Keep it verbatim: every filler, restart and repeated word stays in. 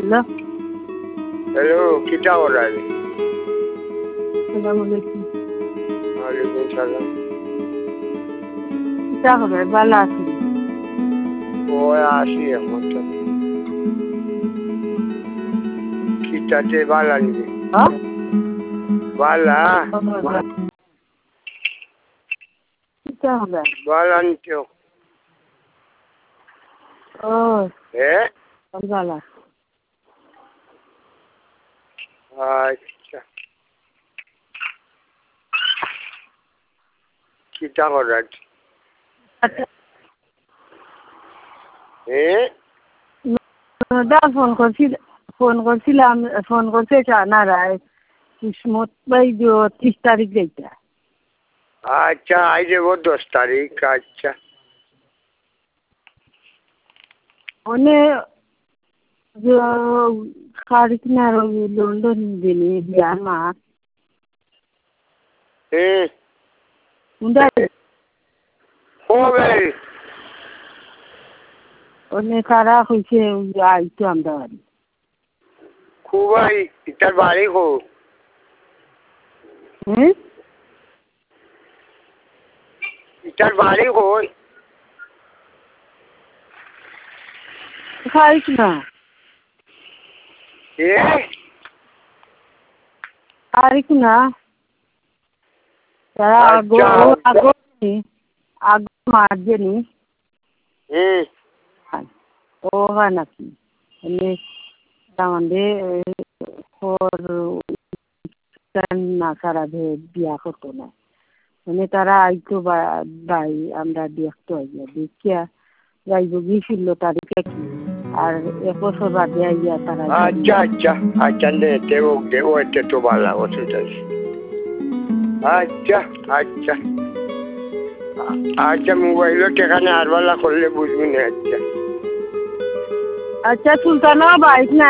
hello hello কিটা করাই আসসালামু আলাইকুম ওয়ালাইকুম সালাম কিটা হবে ভালো আছি ও আসি এখন তো কিটাতে ভালো আনবি হ্যাঁ ভালা কিটা হবে ভালো আনছো ও হ্যাঁ ভালো আচ্ছা কিটা করাই আচ্ছা হ্যাঁ দা ফোন করছিল ফোন করছিলাম ফোন করছে চানারায় কিসমত ভাই যে ত্রিশ তারিখ যেটা আচ্ছা আই যাবো দশ তারিখ আচ্ছা ওনে যে খারিকনার লন্ডন দিনে বিয়ার মা হ্যাঁ উন্ডা কবে ওনে তারা কইছে আইতো আমরা বাড়ি খুবই ইটার বাড়ি হো হুম ইটার বাড়ি হই খারিক না এ খারিক না তারা আগো আগো আগো মার্জেনি হুম ও হয় নাকি এনে আমাদের ওর না সারা বিয়া করতো না মানে তারা আইতো ভাই আমরা দেখতো আইয়া দেখিয়া যাইব গিয়েছিল তারিখে কি আর এক বছর বাদে আইয়া তারা আচ্ছা আচ্ছা আচ্ছা নে দেবো দেবো এটা তো ভালো অসুবিধা নেই আচ্ছা আচ্ছা আচ্ছা মোবাইলও টেকানে আর বেলা করলে বুঝবি না আচ্ছা আচ্ছা সুলতানা বাইক না